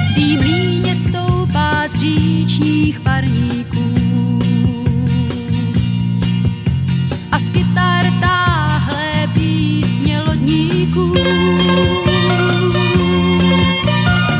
tý mlýně stoupá z říčních parníků. A z kytar